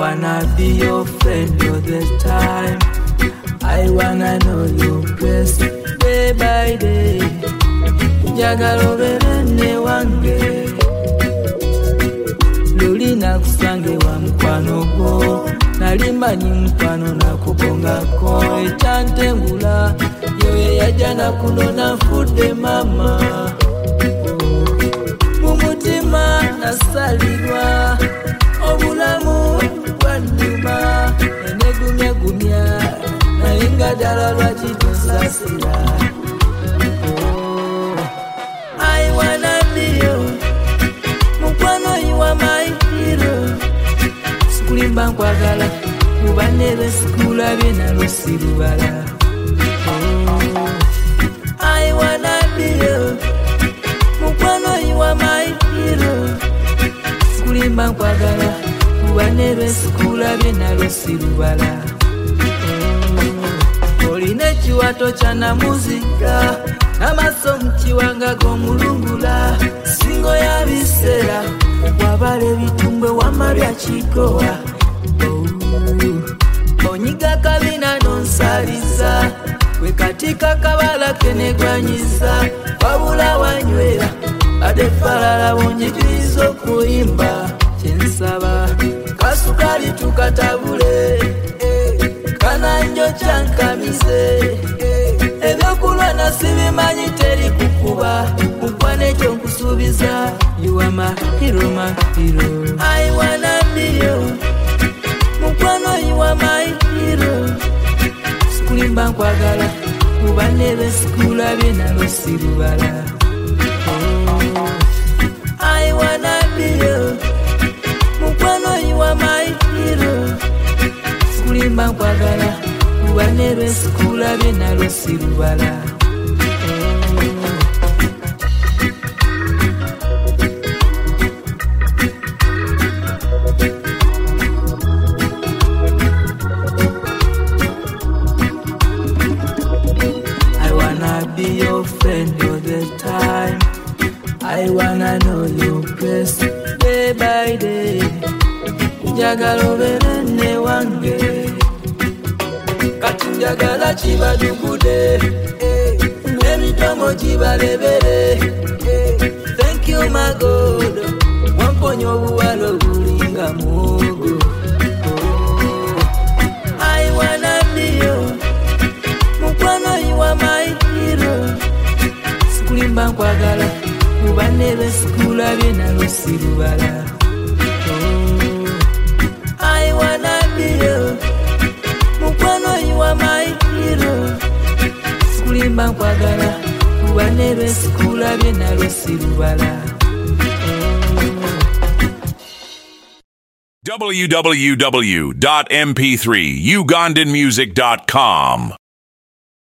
wanna be your friend all the time. I wanna know your place day by day. Njagala oberene wange lulina kusange wa mukwano gwo nalimanyi mukwano nakugongako ekyantengula yoye yajja nakunona nfudde mama mumutima nasalirwa obulamu bwannuma enegumyagumya naye nga ddala lwaki tosasira. I wanna be you mukwano, you are my hero. Sikulimba nkwagala kuba nebe sikula bye nalusi lubala. I wanna be you mukwano, you are my hero. Sikulimba nkwagala kuba nebe sikula bye nalusi lubala. Olina ekiwato kya namuzika n'amaso mu kiwanga g'omulungula singo ya biseera wabala ebitumbwe wama bya kikowa onyiga kabina nonsaliza wekatika kabala kenegwanyiza wabula wanywera ate falala bonyigiriza okuyimba kyensaba kasukali tukatabule kananjo kyankamize ebyokulwa nasibimanyi teri kukuba mukwana ekyo nkusuubiza. You are my hero, my hero. I wanna be you mukwano, you are my hero. Sikulimba nkwagala kuba nebe sikula bye nalusi lubala. I wanna be you mukwano, you are my hero. Sikulimba nkwagala kuba nebe sikula bye nalusi lubala. I wanna be your friend all the time. I wanna know your place day by day. Njagala oberene wange kati njagala kibadugude n'emidomo gibalebere. Thank you my God wamponya obuwala obulinga muwogo. I wanna be you mukwano, you are my hero. Sikulimba nkwagala kuba nebe sikula bye nalusi lubala. I wanna be you mukwano, you are my hero. Sikulimba nkwagala kuba nebe sikula bye nalusi lubala. www.mp3ugandanmusic.com